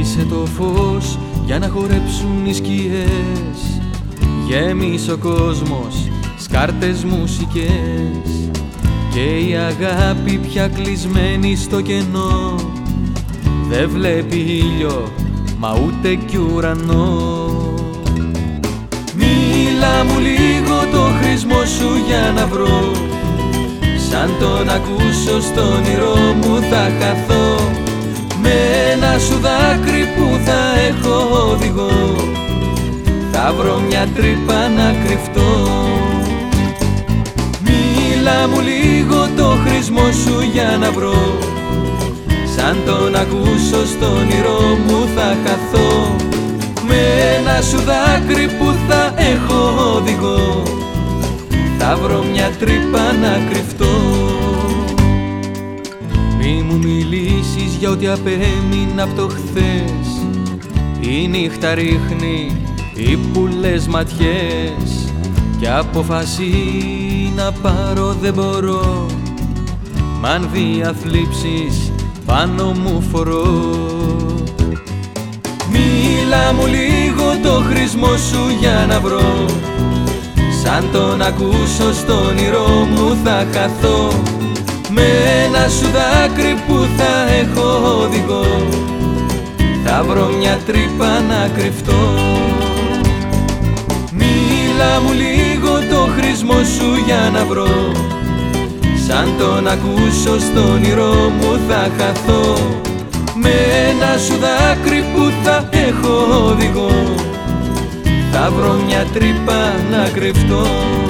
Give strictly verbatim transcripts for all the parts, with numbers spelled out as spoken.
Κλείσε το φως για να χορέψουν οι σκιές. Γέμισε ο κόσμος σκάρτες μουσικές και η αγάπη πια κλεισμένη στο κενό. Δεν βλέπει ήλιο μα ούτε κι ουρανό. Μίλα μου λίγο το χρησμό σου για να βρω. Σαν τον ακούσω στον όνειρό μου θα χαθώ. Με ένα σου δάκρυ που θα έχω οδηγό θα βρω μια τρύπα να κρυφτώ. Μίλα μου λίγο το χρησμό σου για να βρω. Σαν τον ακούσω στον όνειρό μου θα χαθώ. Με ένα σου δάκρυ που θα έχω οδηγό θα βρω μια τρύπα να κρυφτώ. Μη μου μιλήσεις για ό,τι απέμεινα απ' το χθες. Η νύχτα ρίχνει ύπουλες ματιές κι απόφαση να πάρω δεν μπορώ. Μ' αν διαθλίψεις πάνω μου φορώ. Μίλα μου λίγο το χρησμό σου για να βρω. Σαν τον ακούσω στον όνειρό μου θα χαθώ. Με ένα σου δάκρυ που θα έχω οδηγό θα βρω μια τρύπα να κρυφτώ. Μίλα μου λίγο το χρησμό σου για να βρω. Σαν τον ακούσω στον όνειρό μου θα χαθώ. Με ένα σου δάκρυ που θα έχω οδηγό θα βρω μια τρύπα να κρυφτώ.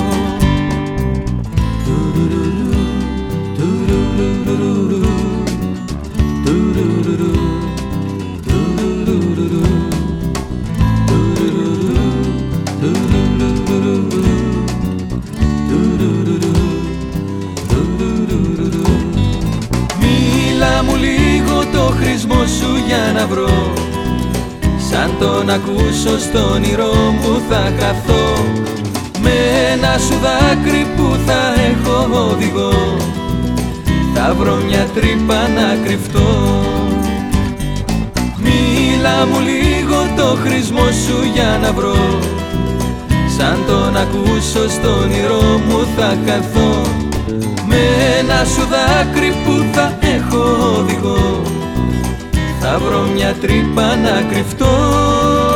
Μίλα μου λίγο το χρησμό σου για να βρω. Σαν τον ακούσω στον όνειρό μου θα χαθώ. Με ένα σου δάκρυ που θα έχω οδηγό θα βρω μια τρύπα να κρυφτώ. Μίλα μου λίγο το χρησμό σου για να βρω. Σαν τον ακούσω στον όνειρό μου θα χαθώ. Με ένα σου δάκρυ που θα έχω οδηγό θα βρω μια τρύπα να κρυφτώ.